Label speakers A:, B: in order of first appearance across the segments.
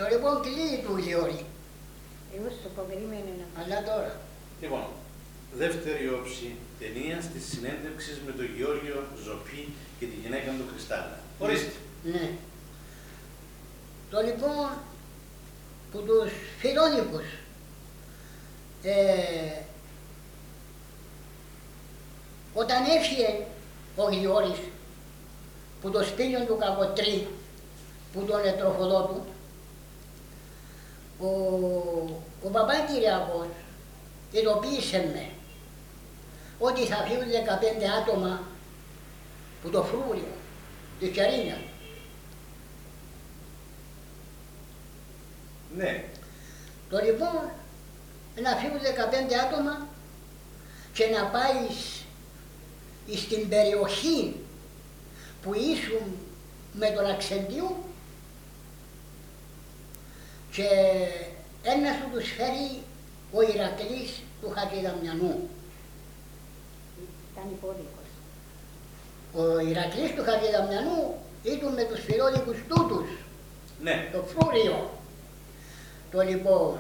A: Το λοιπόν κλείνει του Γεώργη.
B: Εγώ σου πω, περίμενε να.
A: Αλλά τώρα.
C: Λοιπόν, δεύτερη όψη ταινίας της συνέντευξης με τον Γεώργιο Ζοπή και τη γυναίκα του Χριστάλλα. Ορίστε.
A: Ναι. Το λοιπόν που τους Φιλόνικους όταν έφυγε ο Γεώργης που το σπήλιο του Κακοτρή που τον ετροφοδότου, ο Παπάκυριακός ειδοποίησε με ότι θα φύγουν 15 άτομα που το φρούριο της Κερίνιας.
C: Ναι.
A: Το λοιπόν να φύγουν 15 άτομα και να πάει στην περιοχή που ήσουν με τον Αξεντίου και ένα σου τους φέρει ο Ηρακλής του Χατζηδαμιανού.
B: Ήταν υπόδικος.
A: Ο Ηρακλής του Χατζηδαμιανού ήταν με τους φιλόλικους τούτους.
C: Ναι.
A: Το φρούριο. Το λοιπόν,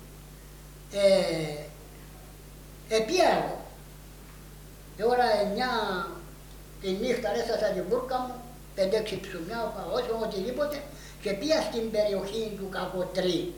A: επίαγω. Η ώρα 9 τη νύχτα έσασα την μπούρκα μου, 5-6 ψουμιά, όσο οτιδήποτε και πήγα στην περιοχή του Κακοτρή.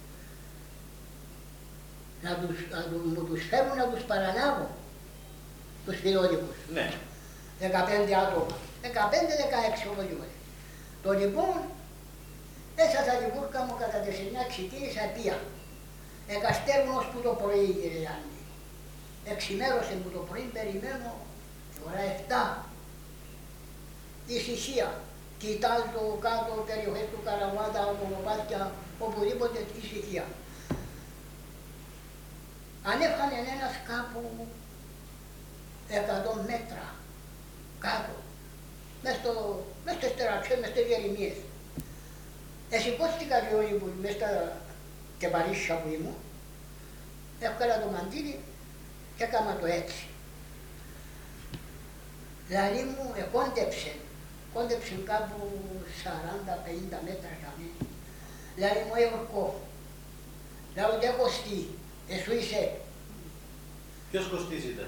A: Μου τους φέρουν να τους παραλάβω, τους φιλόλικους.
C: Ναι.
A: 15 άτομα, 15-16 όπως είπατε. Το λοιπόν, έσασα την βούρκα μου κατά τις 9 ξεκίνησα πια. Εκαστέρουν ως που το πρωί, κύριε Γιάννη. Εξημέρωσε που το πρωί, περιμένω ώρα 7. Ησυχία. Κοιτάζω κάτω περιοχές του Καραβάτα, κολοπάτια, οπουδήποτε ησυχία. Ανέφανε ένας κάπου 100 μέτρα κάτω, μες στις τεραξιές, μες στις γερημίες. Εσηκώστηκα λίγο μες στα κεπαρίσια που ήμουν, έβγαλα το μαντίλι και έκανα το έτσι. Δηλαδή μου κόντεψε κάπου 40-50 μέτρα για μένα. Δηλαδή μου έβρκω, δηλαδή δεν κοστί, εσύ είσαι.
C: Ποιος Κωστής ήταν?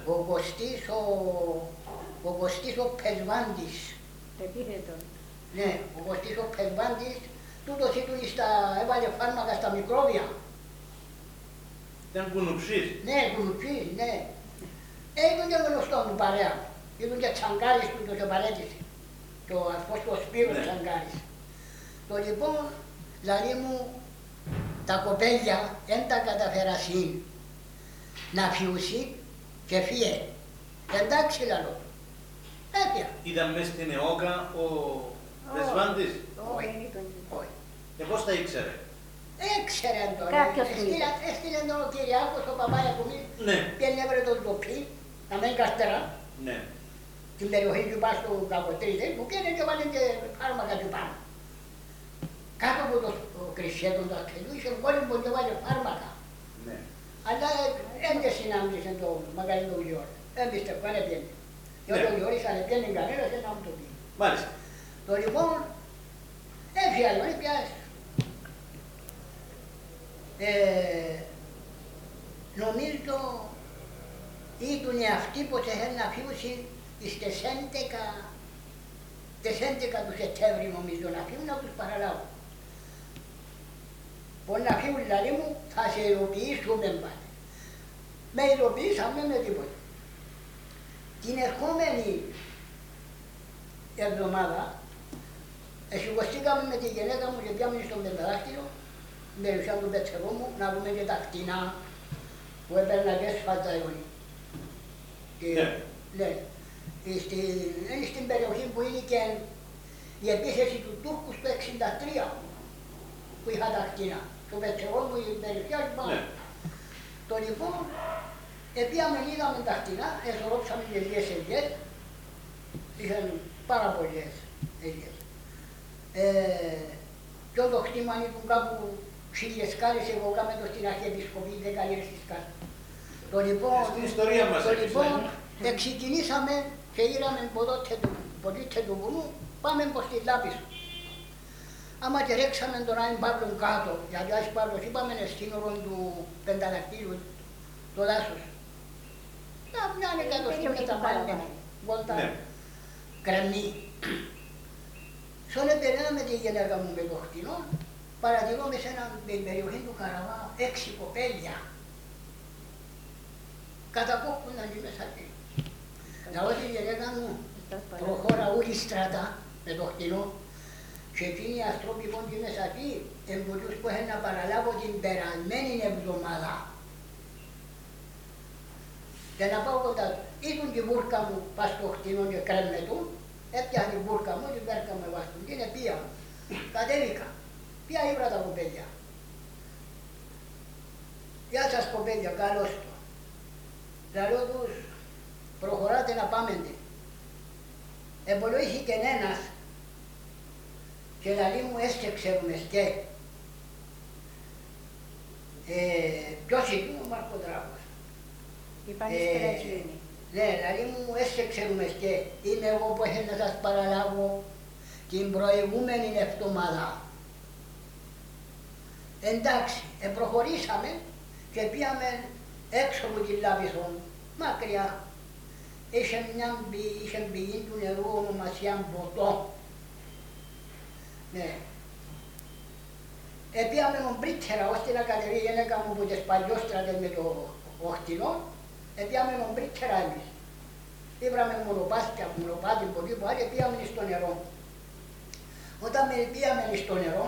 A: Ο Κωστής ο Πεσβάντης.
B: Επίθετον.
A: Ναι, ο Κωστής ο Πεσβάντης, τούτος έβαλε φάρμακα στα μικρόβια.
C: Ήταν κουνουπσής.
A: Ναι, κουνουπσής, ναι. Ήταν και γνωστό του παρέα. Ήταν και Τσαγκάρης που το παρέτησε. Και ο αρφός του Σπύρος Τσαγκάρης. Το λοιπόν, δηλαδή μου, τα κοπέλια δεν τα καταφέρασαν να φιούσει και φύγε. Εντάξει λαλό. Έπια.
C: Ήταν μες στην ΕΟΚΑ ο Πεσβάντης.
A: Όχι.
C: Πώς τα ήξερε?
A: Έξερε τον.
B: Κάποιος του είπε.
A: Έστειλε τον ο Κυριάκος, ο Παπάκιακουμής.
C: Ναι.
A: Πιένε έβρε τον τοπί, να μένει καστερά.
C: Ναι.
A: Την περιοχή του πας του Κακοτρίδη, που πιένε και βάλει και φάρμακα του πάνω. Κάτω από το κρυσέτον του Αξελού, είχε κόλλημπο και βάλει φάρμακα.
C: Ναι.
A: Αλλά δεν και συνάντησε το μεγαλύτερο Γιώργο. Δεν πιστεύω, δεν έπιανε. Διότι ο Γιώργος αν έπιανε κανένας δεν θα μου το πει.
C: Μάλιστα.
A: Το λοιπόν, έφυγε άλλο, πιάσει. Νομίζω ήταν αυτοί που θέλουν να φύγουν στις 11 του Σεπτέμβρη νομίζω να φύγουν να τους παραλάβουν. Μπορεί να φύγουν δηλαδή μου, θα σε ειδοποιήσουμε πάλι. Με ειδοποιήσαμε με τίποτα. Την ερχόμενη εβδομάδα σηκωστήκαμε με τη γυναίκα μου και πιάμε στον πενταδάκτυλο, στην περιουσία του πετσερού μου, να δούμε και τα κτηνά που έπαιρνα και σφάλτα αιώνη. Ναι. Στην περιοχή που είναι και η επίθεση του Τούρκου στο 1963 που είχα τα κτηνά. Στο πετσερό μου η περιουσία του πάνω. Το λοιπόν, πήγαμε, είδαμε τα κτηνά, εσωρώψαμε και λίγες ελιές, είχαν πάρα πολλές ελιές. Και το κτήμα ήταν κάπου 1000 σκάλες, εγώ κάμε το στην Αρχιεπισκοπή 10 λίρες τη σκάλα. Το λοιπόν,
C: στην ιστορία μας
A: ξεκινήσαμε και είδαμε ποδότε του βουνού, πάμε προς τη Λάπησο. άμα και ρέξαμε τον Άγιο Παύλο κάτω, γιατί ο Άγιος Παύλος είπαμε σύνορο του πενταλακτήριου, το δάσος. Να μια εκατοστή με τα μάτια, βόλτα
C: Ναι.
A: κρεμνή. Σώνε περνάμε τη γυναίκα μου με το χτινό, παρατηρώ μέσα στην περιοχή του Καραβά 6 κοπέλια. Κατακόκκουναν και μέσα εκεί. Λαό τη γυναίκα μου προχώρα όλη στράτα με το χτινό και εκείνοι οι άνθρωποι που είναι μέσα εκεί εμποτούς που έχουν να παραλάβω την περασμένη εβδομάδα. Και να πάω κοντά του. Ήτουν τη βούρκα μου πας στο χτινό και κρέμμε του, έπιανε τη βούρκα μου, την βέρκα με βάστον, την επία μου. Κατέβηκα. Ποια ήβρα τα κοπέλια. Γεια σας κοπέλια, καλώς το. Λαλό τους, προχωράτε να πάμε. Εμπολόησε και ένας και λαλί μου έστε ξέρουμε σκέ. Ποιος είναι ο Μαρκοδράκος.
B: Είπαν ύστερα εκείνοι.
A: Ναι, λαλί μου έστε ξέρουμε σκέ. Είμαι εγώ που έχω να σας παραλάβω την προηγούμενη εβδομάδα. Εντάξει, προχωρήσαμε και πήγαμε έξω από τη Λάβηθο, μακριά. Είχε πηγή του νερού ονομασία Μποτό. Ναι. Πήγαμε μπρίτερα ώστε να κατεβεί η γυναίκα μου από τις παλιόστρατες με το οχτινό. Πήγαμε μπρίτερα εμείς. Ήβραμε μονοπάτι από εκεί που άλλη, πήγαμε στο νερό. Όταν πήγαμε στο νερό,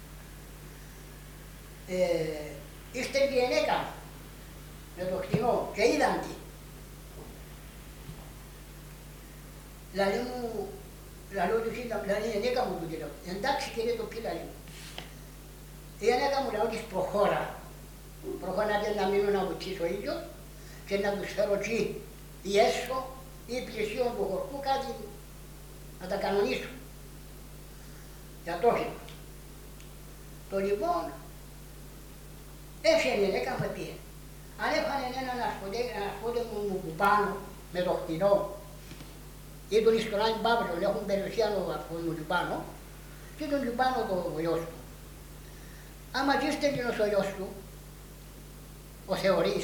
A: ήρθε η γυναίκα με το χτινό και είδαν τι. Λαλό τους είδαν, δηλαδή η γυναίκα μου του λέω, εντάξει κύριε το πει λαλί μου. Η γυναίκα μου λέω της προχώρατε να μείνω να βουτσίσω ίδιος και να τους φέρω εκεί ή έσω ή πλησίον του χορκού κάτι να τα κανονίσω. Για το όχημα. Το λοιπόν, έφυγε η γυναίκα μου πήγε. Αν έφανε έναν αρφότε μου που πάνω με το χτινό, ή τον στον Άγιο Παύλο, έχουν περιουσία ο αρφός μου του πάνω, και τον του πάνω το γιος του. Άμα και είστε εκείνος ο γιος του, ο θεωρείς,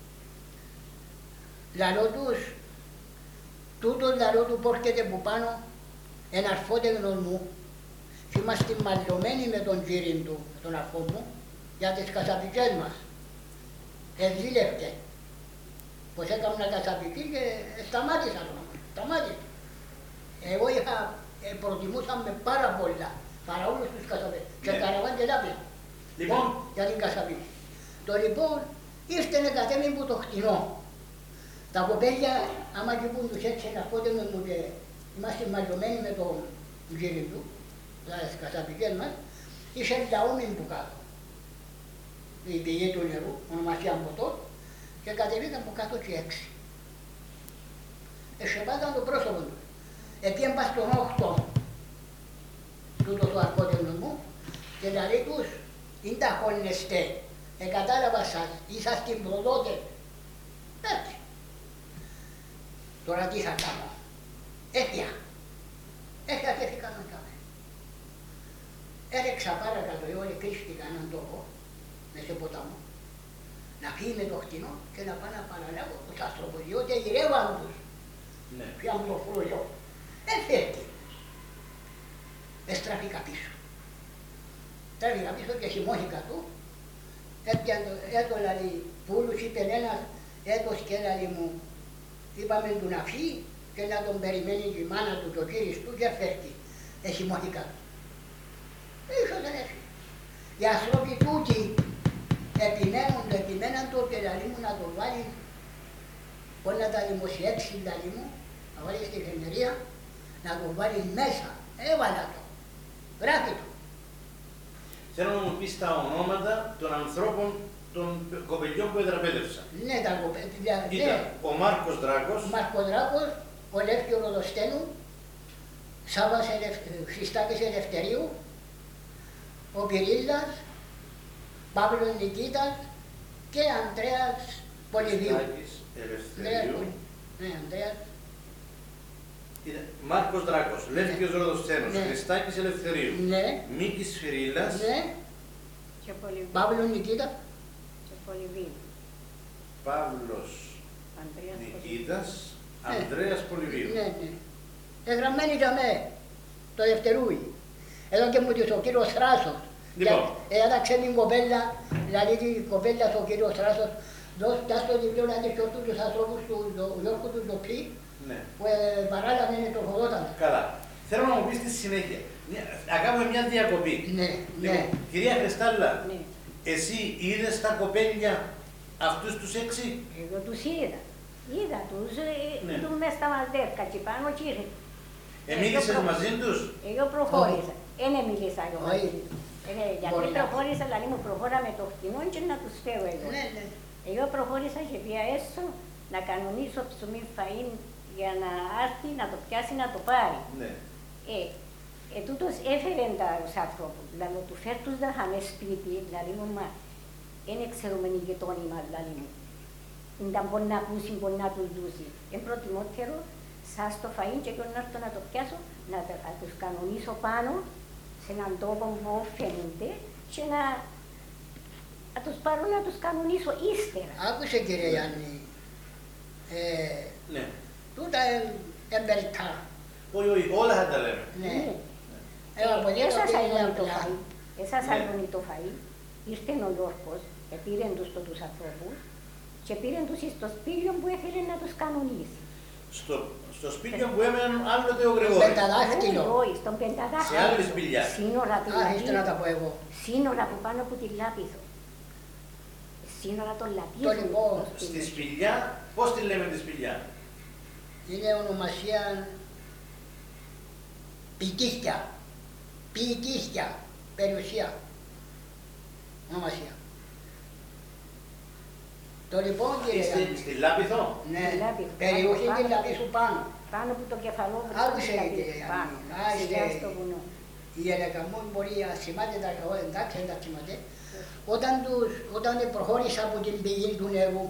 A: λαλό τους, τούτος λαλό του πόρκεται που πάνω, ένα αρφότεγνος μου, και είμαστε μαλλωμένοι με τον κύριν του, τον αρφό μου, για τις κασαπικές μας. Εδήλευκε. Πως έκανα κασαπική και σταμάτησα το να σταμάτησα. Εγώ προτιμούσα με πάρα πολλά, παρά όλους τους κασαπές. Και καραβάν και λάπια.
C: Λοιπόν,
A: για την κασαπική. Το λοιπόν, ήρθε να κατέβει που το χτινό. Τα κοπέλια, άμα και πούν τους έτσι να πότε με μου και είμαστε μαλλωμένοι με τον κύριο του, τις κασαπικές μας, είχε λαόμιν που κάτω. Η πηγή του νερού, ονομασία Μποτό, και κατεβήκαν από κάτω και 6. Εσεπάταν το πρόσωπο του. Επίεν πας στον 8, τούτο το αρκότενο μου, και λέει τους, είναι τα χώνεστε, κατάλαβα σας, είσαστε προδότες. Έτσι. Τώρα τι θα κάνω. Έφυγα. Έφυγα και έφυγα να κάνω. Έρεξα παρακάτω, όλοι κρύφτηκαν έναν τόπο, μέσα σε ποταμό, να φύγει με το χτινό και να πάνε να παραλάβω τους άνθρωπους, διότι γυρεύαν τους.
C: ναι.
A: Πιάνε το φρούριο. Φεύγει. Εστράφηκα πίσω. Τράβηκα πίσω και χυμώθηκα του. Έτω λαλί, πούλους είπε ένας, έτος και λαλί μου, είπαμε του να φύγει και να τον περιμένει η μάνα του και ο κύριος του και φεύγει. Χυμώθηκα του. Ίσως δεν έφυγε. Οι άνθρωποι τούτοι επιμέναν το και λαλί μου να τον βάλει, μπορεί να τα δημοσιεύσει λαλί μου, να βάλει στην εφημερία, να τον βάλει μέσα. Έβαλα το. Γράφει του.
C: Θέλω να μου πεις τα ονόματα των ανθρώπων των κοπελιών που εδραπέτευσαν.
A: Ναι, τα κοπέλια.
C: Ήταν ο Μάρκος Δράκος,
A: Ο Μαρκοδράκος, ο Λεύκιο Ροδοστένου, Σάββας Χριστάκης Ελευθερίου, ο Πυρίλας, Παύλος Νικήτας και Ανδρέας Πολυβίου.
C: Χριστάκης Ελευθερίου,
A: Ναι, Ανδρέας
C: Μάρκος Δράκος, Λεύκιος Ρόδος Ξένος,
A: Ναι.
C: Χριστάκης Ελευθερίου,
A: Ναι,
C: Μίκης Φυρίλας,
A: ναι,
B: Και Πολυβίου.
A: Παύλο Νικήτα,
B: Και Πολυβίου.
C: Παύλος
B: Ανδρέας Πολυβίου.
C: Νικήτας,
A: Ναι.
C: Ανδρέας Πολυβίου.
A: ναι, ναι. Εγγραμμένοι για με, το Δευτερούι. Εδώ και μου ο κύριος Θράσος.
C: Λοιπόν.
A: Έδαξε την κοπέλα, δηλαδή την κοπέλα στο κύριο Θράσος, δώστα στο διπλό να δείξει τους ανθρώπους του Γιώργου του Ζωπή,
C: Ναι.
A: που παράλαβε είναι τροφοδόταν.
C: Καλά. Θέλω να μου πεις στη συνέχεια. Να κάνουμε μια διακοπή.
A: Ναι, ναι.
C: Λοιπόν, κυρία Χριστάλλα,
B: Ναι.
C: εσύ είδες τα κοπέλια αυτούς τους 6?
B: Εγώ τους είδα. Είδα τους,
C: Ναι.
B: του μες στα μαζεύκα και πάνω και
C: Μίλησες μαζί τους?
B: Εγώ προχώρησα. Δεν μίλησα εγώ μαζί
A: Όχι.
B: τους. Γιατί
A: Μπορεί να
B: προχώρησα, δηλαδή μου προχώρα με το χτινό και να τους φέρω εγώ.
A: Ναι, ναι.
B: Εγώ προχώρησα και πήγα έσω να κανονίσω ψωμί φαΐν για να έρθει να το πιάσει να το πάρει.
C: Ναι.
B: Τούτος έφερε τους ανθρώπους, δηλαδή του φέρ τους να είχαμε σπίτι, δηλαδή μου μα, δεν ξέρουμε οι γειτόνοι μας, δηλαδή μου. Δεν μπορεί να ακούσει, μπορεί να τους δούσει. Εν προτιμότερο, σας το φαΐν και εγώ να έρθω να το πιάσω, να τους κανονίσω πάνω, σε έναν τόπο που φαίνονται και να τους πάρω να τους κανονίσω ύστερα.
A: Άκουσε κύριε Γιάννη,
C: Ναι.
A: τούτα εμπεριτά.
C: Όχι, όχι, όλα θα τα λέμε.
A: Ναι.
B: Εσάς
A: είναι
B: το φαΐ, εσάς άλλον το φαΐ, ήρθε ο Γιώργος, πήρε τους τους ανθρώπους και πήρε τους στο σπίτι που έφερε να τους κανονίσει.
C: Στο σπίτι που έμεναν άλλοτε ο Γρηγόρης.
A: Πενταδάχτυλο.
B: Όχι, στον πενταδάχτυλο.
C: Σε άλλη σπηλιά.
B: Σύνορα
A: Α, ήθελα να τα πω εγώ.
B: σύνορα που πάνω από τη Λάπηθο. Σύνορα των
A: Το
B: Λαπίθων.
A: λοιπόν,
C: Στη σπηλιά, πώς τη λέμε τη σπηλιά?
A: είναι ονομασία Πικίστια. Πικίστια. Περιουσία. Ονομασία. Το λοιπόν κύριε Γιάννη.
C: Στη Λάπηθο.
A: Ναι,
B: Στη Λάπηθο.
A: περιοχή
B: Πάνω,
A: την
B: πάνω.
A: Λαπίσου πάνω.
B: Πάνω από το κεφαλό μου.
A: Άκουσε, κύριε Γιάννη. Να είστε-
B: Σιγά στο βουνό.
A: Η ελεγα μου μπορεί να σημάται τα εγώ, εντάξει, δεν τα σημάται. Όταν προχώρησα από την πηγή του νερού,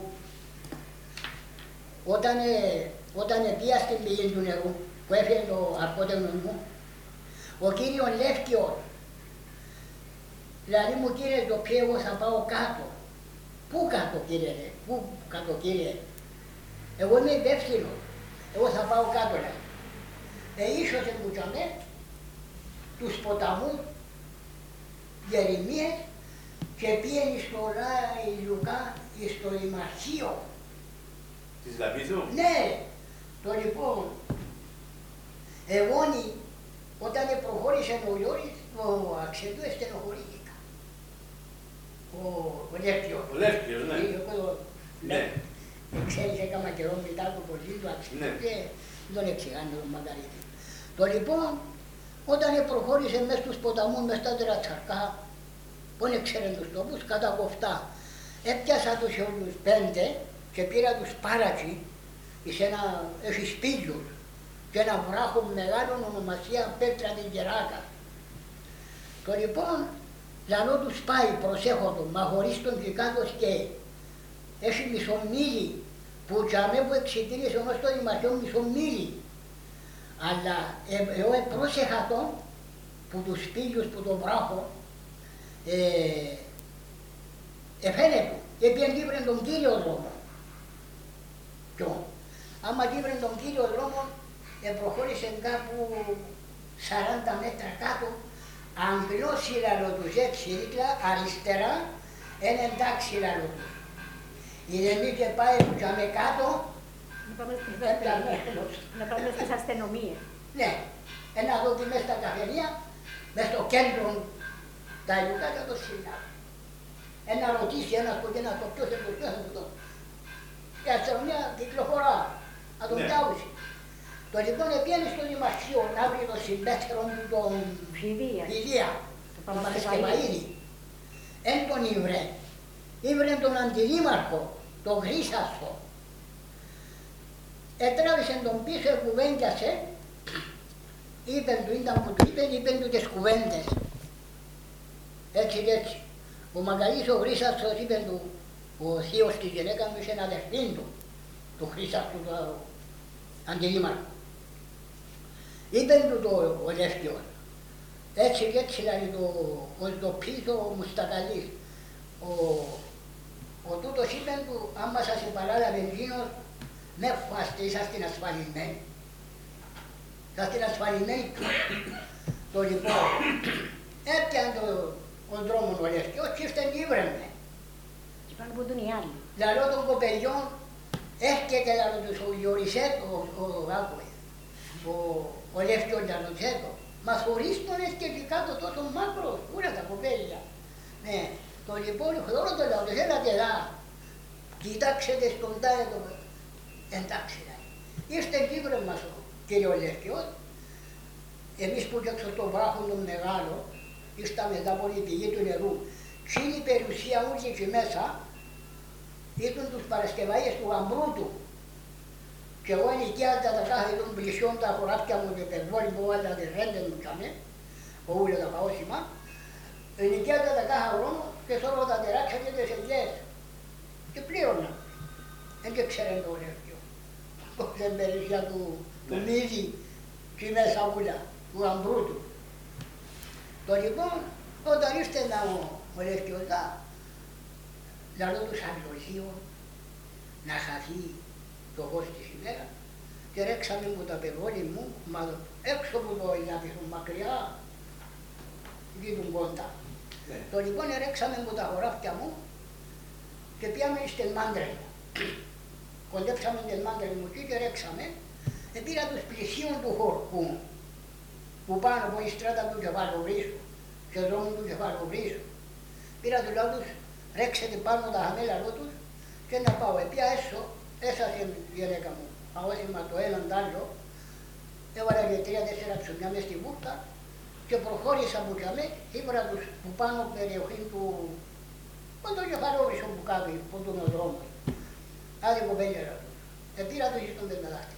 A: όταν πήγα στην πηγή του νερού, που έφυγε το αρχότερο μου, ο κύριος Λεύκιος, δηλαδή μου κύριε το πει εγώ θα πάω κάτω. Πού κάτω κύριε ρε, πού κάτω κύριε. Εγώ είμαι υπεύθυνος, εγώ θα πάω κάτω λέει. Ίσως μου τζαμέ τους ποταμούς Γερεμίες και πήγαινε στο Λουκά στο Ιμαρχείο.
C: Της Λαπήθου.
A: Ναι, το λοιπόν, εγώ όταν προχώρησε ο Γιώργης, ο Αξεντού στενοχωρήθηκα. Ο Λεύκιος.
C: Ο Λεύκιος, ναι. Ναι.
A: Ξέρεις, έκανα καιρό μετά από πολύ του Αξεντού
C: Ναι.
A: και δεν εξηγάνε τον Μαργαρίτη. Το λοιπόν, όταν προχώρησε μέσα στους ποταμούς, μέσα στα τερατσαρκά, που δεν ξέρουν τους τόπους, κατά κοφτά. Έπιασα τους όλους 5 και πήρα τους πάρατσι, έχει σπήλιους και ένα βράχο μεγάλο ονομασία Πέτρα την Κεράκα. Το λοιπόν, λαλό τους πάει, προσέχω τον, μα χωρίς τον κάτω και έχει μισομίλι, που τσαμέ που εξητήρισε όμως το δημαρχείο μισομίλι. Αλλά εγώ πρόσεχα τον, που τους σπήλιους, που τον βράχο, εφαίνεται, έπιαν κύβρεν τον κύριο δρόμο. Ποιον. Άμα κύβρεν τον κύριο δρόμο, προχώρησε κάπου 40 μέτρα κάτω, αγγλό σύλλαλο τους 6 ρίτλα, αριστερά, ένα εντάξει σύλλαλο τους. Ηρεμή και πάει που τσάμε κάτω,
B: Να πάμε στις αστυνομίες.
A: ναι, ένα δω και μέσα στα καφενεία, μες στο κέντρο τα Ιουκά και το σύλλαλο. Ένα ρωτήσει ένας που ένας το ποιος είναι το ποιος είναι το. Η αστυνομία κυκλοφορά, να τον
C: Ναι.
A: πιάουσει. Το λοιπόν πήγαινε στο δημαρχείο να βρει το συμπέθερο του τον
B: Φιδία.
A: Φιδία,
B: Το
A: τον
B: Παρασκευαΐδη.
A: Παρασκευαΐδη. Εν τον ήβρε. Ήβρε τον αντιδήμαρχο, τον Χρύσαστο. Ετράβησε τον πίσω, κουβέντιασε, είπεν του, ήταν που του είπεν του τις κουβέντες. Έτσι και έτσι. Ο Μαγκαλής ο Χρύσαστος είπεν του, ο θείος της γυναίκας μου είχε ένα αδερφήν του Χρύσαστου, του αντιδήμαρχου. είπε του ο Λεύκιος, έτσι και έτσι δηλαδή ο Ζοπής, ο Μουστακαλής, ο τούτος είπε του, άμα σας επαράλαβε εκείνος, με φάστε, είσαστε ασφαλισμένοι. Είσαστε ασφαλισμένοι του. Το λοιπόν, έπιαν τον δρόμο ο Λεύκιος και ήρθε ήβρεμε.
B: Και πάνω από τον οι άλλοι.
A: Λαλό των κοπελιών, έρχεται λαλό τους ο Ιωρισέτο, ο Λεύκιος Λαλοτσέτο. Μας χωρίς τον έρχεται κάτω τόσο μάκρος, ούρα τα κοπέλια. Ναι, το λοιπόν χρόνο το λαό, έλατε εδώ, κοιτάξετε στον τάετο, εντάξει. Ήρθε κύβρε μας ο κύριο Λεύκιος, εμείς που έξω στο βράχο τον μεγάλο, ήρθα μετά από την πηγή του νερού, και η περιουσία ούτε εκεί μέσα, ήταν τους Παρασκευαίες του Γαμπρούτου. Και εγώ ενοικιάζα τα κάθε των πλησιών τα χωράφια μου και περβόλοι που βάλα τις ρέντες μου κάμε, που ούλα τα παόσημα, ενοικιάζα τα κάθε χρόνο και σώρο τα τεράξια και τις ελιές. Και πλήρωνα. Δεν και ξέρουν το Λεύκιο. Στην περιουσία του Μύδη και μέσα ούλα, του Γαμπρούτου. Το λοιπόν, όταν ήρθε ο Λεύκιος λαλό του Σαββιωσίου να χαθεί το φως της ημέρα και ρέξαμε μου τα πεβόλη μου, έξω από το Ιλάπηθο, μακριά, γύρουν κοντά.
C: Ναι.
A: Το λοιπόν ρέξαμε μου τα χωράφια μου και πήγαμε στην μάντρα μου. Κοντέψαμε την μάντρα μου και ρέξαμε, πήρα τους πλησίων του χορκού, που πάνω από η στράτα του κεφαλοβρίσου, και δρόμου του κεφαλοβρίσου. Πήρα του λαούς, ρέξετε πάνω τα χαμέλα τους και να πάω. Επία έσω, έσασε η γυναίκα μου, αόσημα το έναν τ' άλλο, έβαλα και 3-4 ψωμιά μες στη βούρτα και προχώρησα που καμε, ήβρα τους που πάνω περιοχή του, με το κεφαλόβρισο που κάτω, που τον ο δρόμος. Άδει κοπέλια του. Πήρα τους στον πενταδάχτη.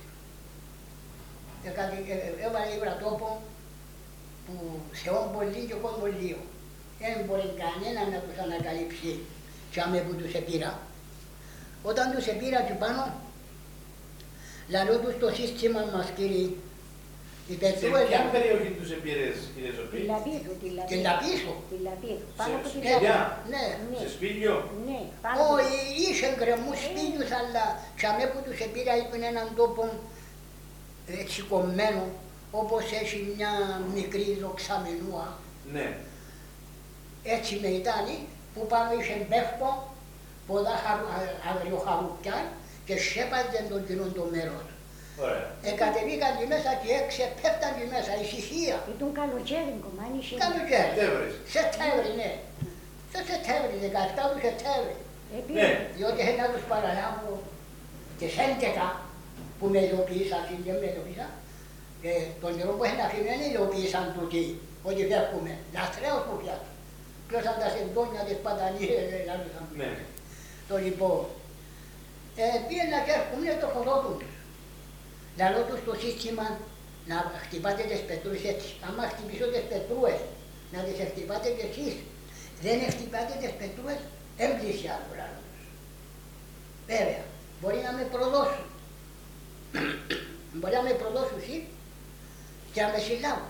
A: Έβαλα ήβρα τόπο που σε όμπολι και κομπολίο. Δεν μπορεί κανένα να τους ανακαλύψει και άμε που τους επήρα. Όταν τους επήρα και πάνω, λαλό τους το σύστημα μας κύριε.
C: Σε ποια περιοχή τους επήρες κύριε Ζοπή?
A: Την Λαπίσο.
B: Πάνω από
C: Σε
B: την
C: σπήλια?
A: Ναι.
C: Σε σπήλιο?
B: Ναι, πάνω από
A: Όχι, είχε γκρεμούς σπήλιους, αλλά και άμε που τους επήρα ήταν έναν τόπο έτσι κομμένο, όπως έχει μια μικρή δοξαμενούα.
C: Ναι.
A: Έτσι με ήταν, που πάνω είχε μπεύκο, πολλά αγριοχαρουπιά και σέπαζαν τον κοινό το μέρος.
C: Ωραία.
A: Κατεβήκαν τη μέσα και ξεπέφταν τη μέσα, ησυχία.
B: Ήταν καλοκαίρι, κομμάνι είχε.
A: Καλοκαίρι.
C: Σεπτέμβρης.
A: Σεπτέμβρη, ναι. Στο Σεπτέμβρη, 17 του Σεπτέμβρη.
C: Ναι.
A: Διότι να τους παραλάβω τις 11 που με ειδοποίησαν, και με ειδοποίησαν, και τον καιρό που είχαν αφήνει δεν ειδοποίησαν τούτοι, ότι φεύγουμε. Λαστρέως που πιάτω. Πλώσαν τα σεντόνια της πατανίες, λαλούσαν.
C: Ναι.
A: Το λοιπόν, πήγαινα και έρχομαι το χωρότουν τους. Λαλό τους το σύστημα να χτυπάτε τις πετρούες έτσι. Άμα χτυπήσω τις πετρούες, να τις χτυπάτε και εσείς. Δεν χτυπάτε τις πετρούες, έμπλησιάζω λαλό τους. Βέβαια, μπορεί να με προδώσουν. Μπορεί να με προδώσουν εσύ και να με συλλάβουν.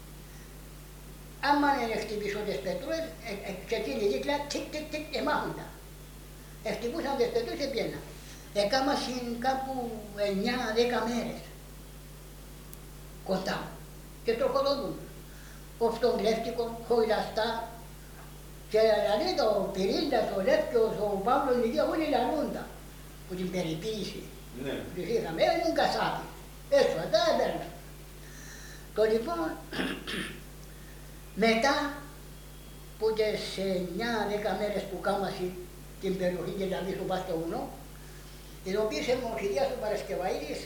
A: Άμα δεν χτυπήσω τις πετρούες, και εκείνη η δίκλα, τικ, εμάχοντα. Χτυπούσαν τις πετρούες και πιέναν. Έκαμασαν κάπου 9-10 μέρες κοντά μου και τροχοδοτούν. Αυτόν Λεύκικο, χωριστά και δηλαδή το Πυρίλτας, ο Λεύκιος, ο Παύλος Νικία, όλοι λαλούντα που την περιποίηση.
C: Ναι.
A: Τους είχαμε, έμουν κασάπι, έσφατα, έπαιρνα. Το λοιπόν, μετά που τις 9-10 μέρες που κάμασαν την περιοχή και δηλαδή στο πας στο βουνό, ειδοποίησε μου ο Χιλιάς ο Παρασκευαίδης,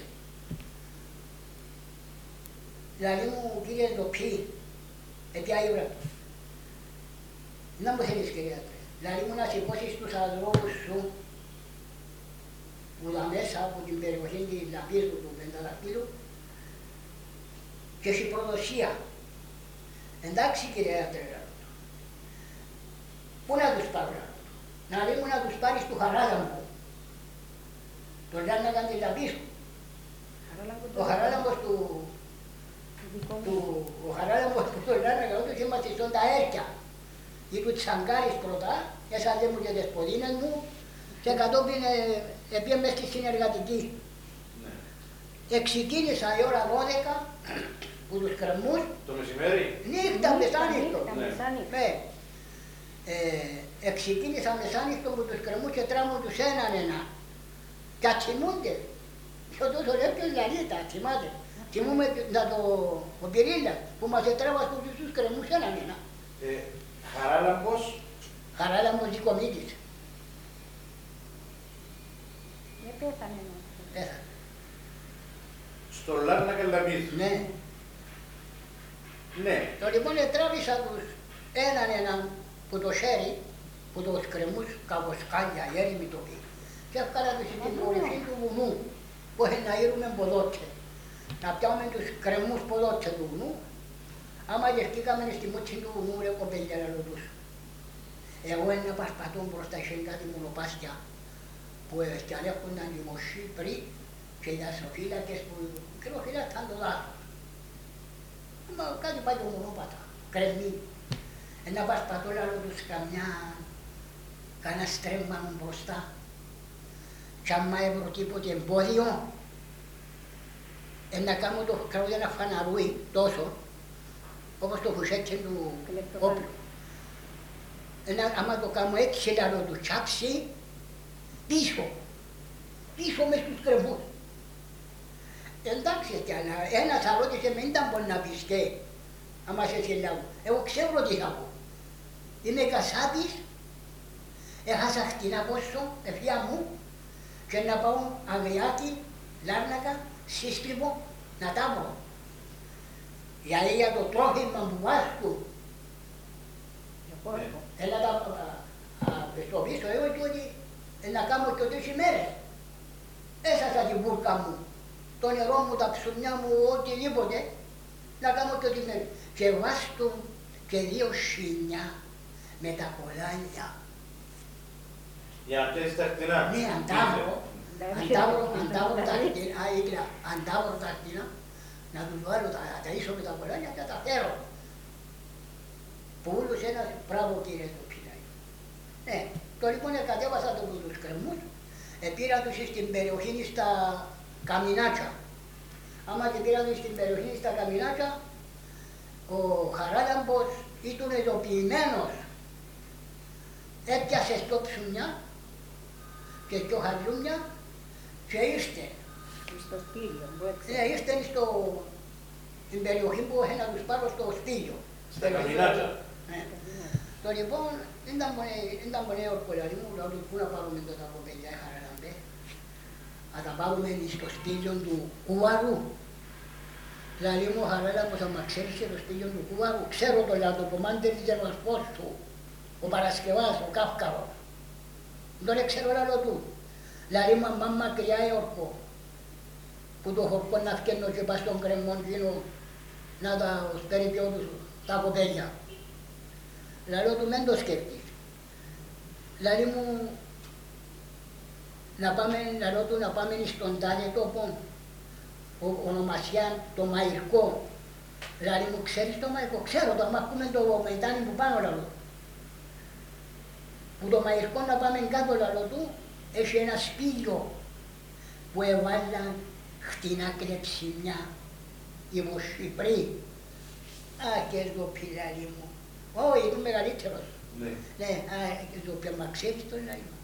A: δηλαδή μου κύριε Ζοπή, πια ήβρα του. Να μου θέλεις κυρία του, δηλαδή μου να σηκώσεις τους αδρόμους σου, που τα μέσα από την περιοχή της Λαπίσου του Πενταδακτήλου, και έχει προδοσία. Εντάξει κυρία Τρέλα του, πού να τους πάρω, να λέει μου να τους πάρεις του Χαράλαμπου. Τον Λιάνναγκαν της Λαπίσου. Ο Χαράλαμπος του ο Χαράλαμπος που το λένε καλά τους είμαστε στον τα έρκια. Ή του Τσαγκάρης πρώτα, έσανε μου και τις ποδίνες μου και κατόπιν επίε μες στη συνεργατική. Εξεκίνησα η ώρα 12 που τους κρεμμούς.
C: Το μεσημέρι.
A: Νύχτα μεσάνυχτο.
B: μεσάνυχτο.
A: Ναι. Εξεκίνησα μεσάνυχτο που τους κρεμμούς και τράμουν τους έναν. Και ατσιμούνται. Και ο τόσο ρεύκος δηλαδή τα θυμάται. Θυμούμε ο Πυρίλα που μας ετράβασε τους κρεμμούς έναν.
C: Χαράλαμπος.
A: Χαράλαμπος Δικομήτης.
B: Πέθανε.
A: Πέθανε.
C: Στο Λάρνακα Λαμπίδου.
A: Ναι.
C: Ναι.
A: Το λοιπόν τράβησα τους έναν που το χέρι, που τους κρεμούς καβοσκάλια, έρημοι τοποί. Και έφκανα τους στην κορυφή του βουνού, που έχει να ήρουμε ποδότσε. Να πιάμε τους κρεμούς ποδότσε του βουνού. Άμα γερκήκαμε στη μούτσι του βουνού, ρε κοπέλια λαλό τους. Εγώ ένα πασπατώ μπροστά σε κάτι μονοπάστια που ευκαιρέχονταν οι μοσχοί πριν και οι δασοφύλακες που κροφύλακαν το δάσος. Μα κάτι πάει το μονόπατα, κρεμμύ. Ένα πασπατώ λαλό τους κανένα στρέμμα μου μπροστά. Κι άμα έβρω τίποτε εμπόδιο, να κάνω το κραγούδι ένα φαναρούι τόσο, όπως το φουσέτσι του όπλου. Άμα το κάνω έτσι λαλό του τσάψει, πίσω μες στους κρεμούς. Εντάξει, ένας αρώτησε με ήταν μπορεί να πεις και, άμα σε συλλάβω. Εγώ ξέρω τι θα πω. Είμαι κασάτης, έχασα χτινά πόσο, εφιά μου, και να πάω Αγριάτη, Λάρνακα, Σύστριβο, να τα βρω. Γιατί για το τρόφιμα που βάσκουν, έλα στο πίσω εγώ και ότι να κάνω και 3 ημέρες. Έσασα την βούρκα μου, το νερό μου, τα ψουμιά μου, οτιδήποτε, να κάνω και 3 ημέρες. Και βάστουν και 2 σινιά με τα κολάνια.
C: Για να πιέσεις τα χτινά.
A: Ναι, αντάβρο τα χτινά, να τους βάλω τα ίσω με τα κολάνια και τα φέρω. Πούλους ένας, μπράβο κύριε το ψηλάει. Ναι, το λοιπόν κατέβασα τους κρεμούς, πήρα τους στην περιοχή στα καμινάτσα. Άμα και πήρα τους στην περιοχή στα καμινάτσα, ο Χαράλαμπος ήταν ειδοποιημένος. Έπιασε στο ψουμιά και στο χαλούμια και ήρθε.
B: Στο σπίριο,
A: Ναι, ήρθε στην περιοχή που είχε να τους πάρω στο σπίριο.
C: Στα καμινάτσα.
A: Ναι. Το λοιπόν, ήταν πολύ ορκολαρί μου, λέω πού να πάρουμε τα κοπέλια, Χαραλαμπέ. Να τα πάρουμε στο σπίριο του Κουβαρού. Δηλαδή μου ο Χαράλαμπος θα μας ξέρει στο σπίριο του Κουβαρού. Ξέρω το λέω, το κομμάτι της Δερμασπός του, ο Παρασκευάς, ο Κάφκαρος. Δεν ξέρω άλλο του. Δηλαδή μαμά μακριά η ορκό. Που το χορκό να φκένω και πας στον κρεμμόν γίνω να τα περιπιώ τους τα κοπέλια. Λαλό του μεν το σκέφτης. Λαλή μου λαλό του να πάμε στον τάδε τόπο, ονομασιά το Μαϊκό. Λαλή μου ξέρεις το Μαϊκό, ξέρω το, άμα ακούμε το μετάνι που πάνω λαλό. Που το Μαϊκό να πάμε κάτω λαλό του, έχει ένα σπήλιο που έβαλαν χτινά κλεψιμιά οι Μοσχυπροί. Α, και το πιλάρι μου. Όχι, είναι μεγαλύτερος. Ναι, το πιάμα ξέρεις το λαλί μου.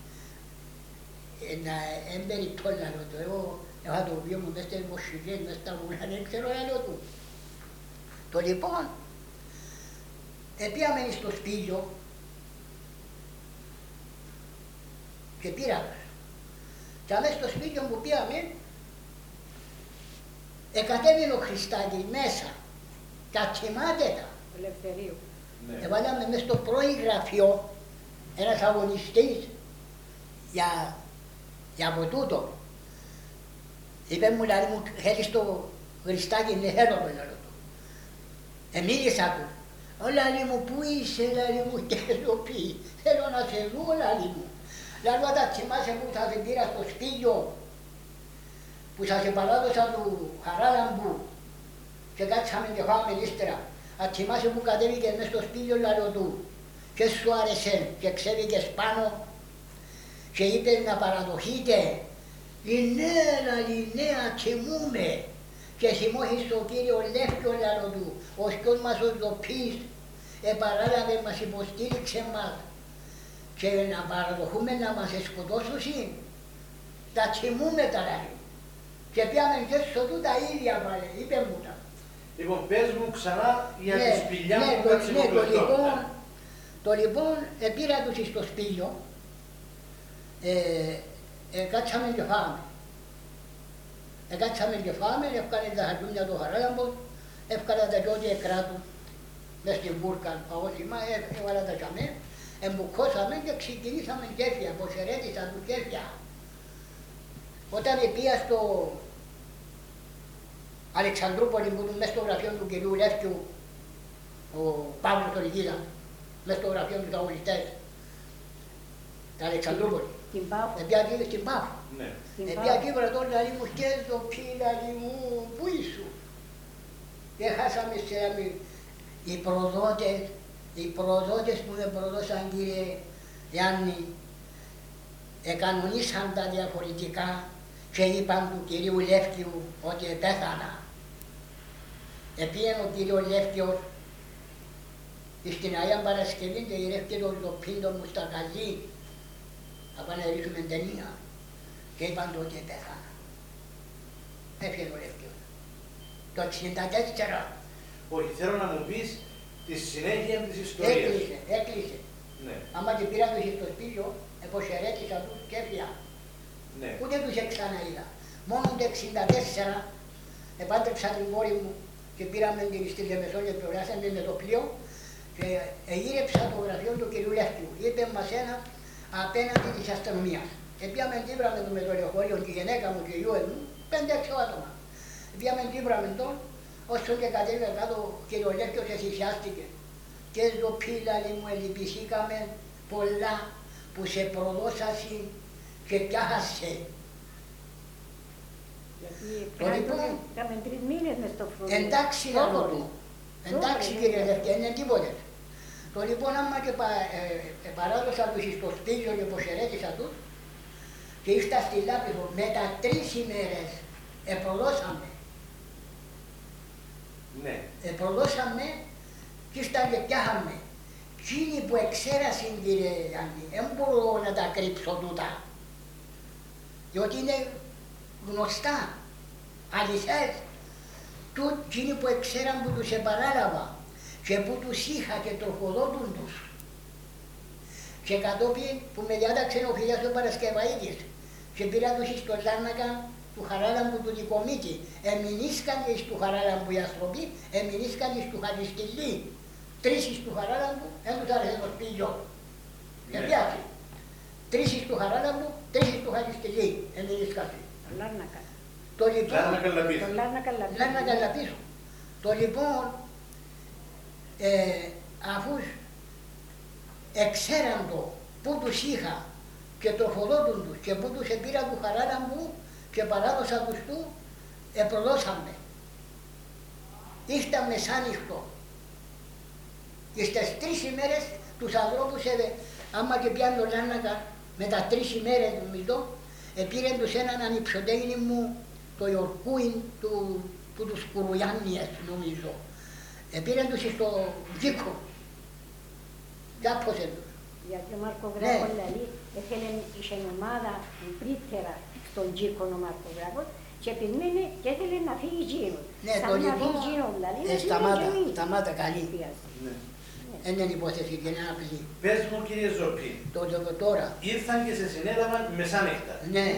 A: Εμπεριπτό λαλό του, εγώ είχα το βίο μου μες στις Μοσχυπρίες, μες στα βουλά, δεν ξέρω λαλό του. Το λοιπόν, πήγαμε στο σπήλιο και πήραμε. Και αμέσως στο σπίτι που πήγαμε, κατέβαινε ο Χριστάκης μέσα, τα κοιμάται τα.
B: Ελευθερίου.
A: Έβαλαμε μες στο πρώην γραφείο ένας αγωνιστής για από τούτο. Είπε μου, δηλαδή μου, θέλεις το Χριστάκη, ναι, θέλω το λαλό του. Μίλησα του. Ο λαλί μου, πού είσαι, λαλί μου, και θέλω να σε δω, λαλί μου. Λαλό τα θυμάσαι που θα σε πήρα στο σπίτι, που σας επαράδωσα του Χαράλαμπου, και κάτσαμε και φάμε ύστερα. Αν θυμάσαι που κατέβηκες μες στο σπίτι λαλό του και σου άρεσε και ξέβηκες πάνω και είπες να παραδοχείτε. Η νέα κοιμούμε και θυμώχεις στον Κύριο Λεύκιο λαλό του, ο σκιός μας ο Ζωπής επαράλαβε, μας υποστήριξε μας και να παραδοχούμε να μας σκοτώσουν, τα κοιμούμε τα λαλή. Και πιάμε και στο του τα ίδια πάλι, είπε μου τα.
C: Λοιπόν, πες μου ξανά για τη σπηλιά που κάτσε
A: ναι,
C: το
A: το λοιπόν, πήρα τους στο σπήλιο, κάτσαμε και φάμε. Κάτσαμε και φάμε, έφκανε τα χαρτούνια του Χαράλαμπος, έφκανα τα τότε κράτου μες στην βούρκα, παγώσιμα, έβαλα τα τζαμέ, εμπουκώσαμε και ξεκινήσαμε κέφια, αποσαιρέτησα του κέφια. Όταν πήγα στο Αλεξανδρούπολη που ήταν μες στο γραφείο του κυρίου Λεύκιου, ο Παύλος τον Ιγίδα, μες στο γραφείο του αγωνιστές, τα Αλεξανδρούπολη.
B: Την Πάφο.
A: Στην Πάφο.
C: Ναι.
A: Εκεί βρετώ λαλί μου και το πίλαλι μου, πού ήσου. Και χάσαμε σε οι προδότες που με προδώσαν κύριε Γιάννη, εκανονίσαν τα διαφορετικά και είπαν του κυρίου Λεύκιου ότι πέθανα. Επήγαινε ο κύριος Λεύκιος στην Αγία Παρασκευή και γυρεύκε το Ζωπίντο μου στα Καζί να πάνε να ρίξουμε ταινία και είπαν του ότι πέθανα. Έφυγε ο Λεύκιος. Το 1964.
C: Όχι, θέλω να μου πεις τη συνέχεια της ιστορίας.
A: Έκλεισε.
C: Ναι.
A: Άμα και πήραν τους στο σπίτι, εποσαιρέτησα τους και έφυγα.
C: Ναι.
A: Ούτε τους ξαναείδα. Μόνο το 1964 επάντρεψα την κόρη μου και πήραμε την στη Λεμεσό και προβάσαμε με το πλοίο και εγείρεψα το γραφείο του κ. Λεύκιου. Είπε μας ένα απέναντι της αστυνομίας. Πήγαμε τίβραμε το με το λεωφορείο, τη γυναίκα μου και οι γιώες μου, 5-6 άτομα. Πήγαμε τίβραμε τον, όσο και κατέβηκα κάτω ο κ. Λεύκιος εσυσιάστηκε. Και στο πίλαλι μου ελυπηθήκαμε πολλά που σε προδώσασαι και πιάχασε.
B: Γιατί είχαμε 3 μήνες μες στο φρούριο.
A: Εντάξει λαλό του. Εντάξει κύριε Λευκέ, είναι τίποτε. Το λοιπόν άμα και παράδοσα τους στο σπίτι και αποσαιρέτησα τους και ήρθα στη Λάπηθο, μετά 3 ημέρες επροδώσαμε.
C: Ναι.
A: Επροδώσαμε και ήρθα και πιάχαμε. Εκείνοι που εξέρασαν κύριε Γιάννη, δεν μπορώ να τα κρύψω τούτα. Διότι είναι γνωστά, αληθές. Εκείνοι που εξέραν που τους επαράλαβα και που τους είχα και τροφοδότουν τους. Και κατόπιν που με διάταξε ο Φιλιάς ο Παρασκευαίδης και πήρα τους στο Λάρνακα του Χαράλαμπου του Δικομίτη. Εμεινίσκαν εις του Χαράλαμπου οι άνθρωποι, εμεινίσκαν εις του Χατζηστηλή. 3 εις του Χαράλαμπου, δεν τους άρεσε το σπίτι. Και πιάσει. 3 εις του Χαράλαμπου, 3 εις του Χατζηστηλή, εμεινίσκαν.
B: Λάρνακα.
A: Το λοιπόν,
B: Λάρνακα
A: Λαπίσου. Το λοιπόν, αφού εξέραν το που τους είχα και τροφοδότουν τους και που τους επήρα του Χαράλαμπου και παράδοσα τους του, επροδώσαμε. Ήρθα μεσάνυχτο. Και στις 3 ημέρες τους ανθρώπους, άμα και πιάνε το Λάρνακα, με τα 3 ημέρες νομίζω, πήραν τους έναν ανυψωτέγνη μου, το Ιορκούιν του τους Κουρουιάννιες νομίζω. Πήραν τους στο Γκίκο. Κάπως τους.
B: Γιατί ο Μαρκογράφος δηλαδή είχε ομάδα πρίτερα στον Γκίκο ο Μαρκογράφος και επιμένε και ήθελε να φύγει Γίνο.
A: Ναι, το λοιπόν, σταμάτα καλή. Είναι υπόθεση και είναι απλή.
C: Πες μου κύριε Ζωπή,
A: τώρα.
C: Ήρθαν και σε συνέδαμαν μεσάνυχτα.
A: Ναι.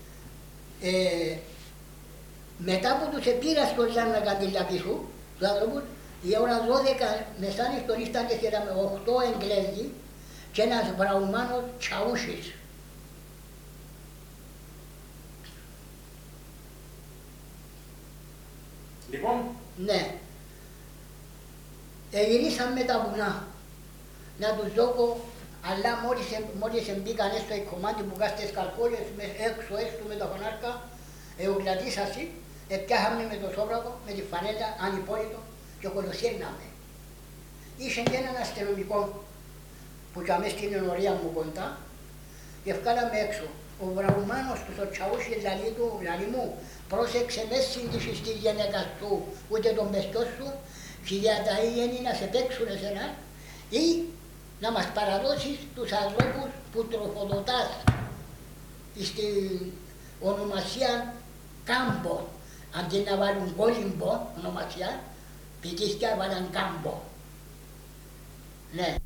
A: Μετά που τους επήρα στο Λάρνακα τη Λαπίσου, τους άνθρωπους, η ώρα 12 μεσάνυχτον ήρθαν και με 8 Εγγλέζοι και ένας βραουμάνος Τσαούσης.
C: Λοιπόν.
A: Ναι. Γυρίσαν με τα βουνά. Να τους δώκω, αλλά μόλις μπήκαν στο κομμάτι που κάστες καρκόλες έξω με τα φωνάρκα, εουκλατήσασαι, Επιάχαμε με το σόβρακο, με τη φανέλα, ανυπόλυτο και κολοσύρναμε. Είχε και έναν αστυνομικό που και αμέσως στην ενορία μου κοντά και βγάλαμε έξω. Ο βραουμάνος του ο Τσαούσι λαλί μου, πρόσεξε με σύντηση στη γυναίκα σου, ούτε τον παιδιό σου, και για τα είναι να σε παίξουν εσένα ή να μας παραδώσεις τους ανθρώπους που τροφοδοτάς στην ονομασία Κάμπο. Αντί να βάλουν κόλυμπο ονομασία, πηγίστια βάλαν Κάμπο. Ναι.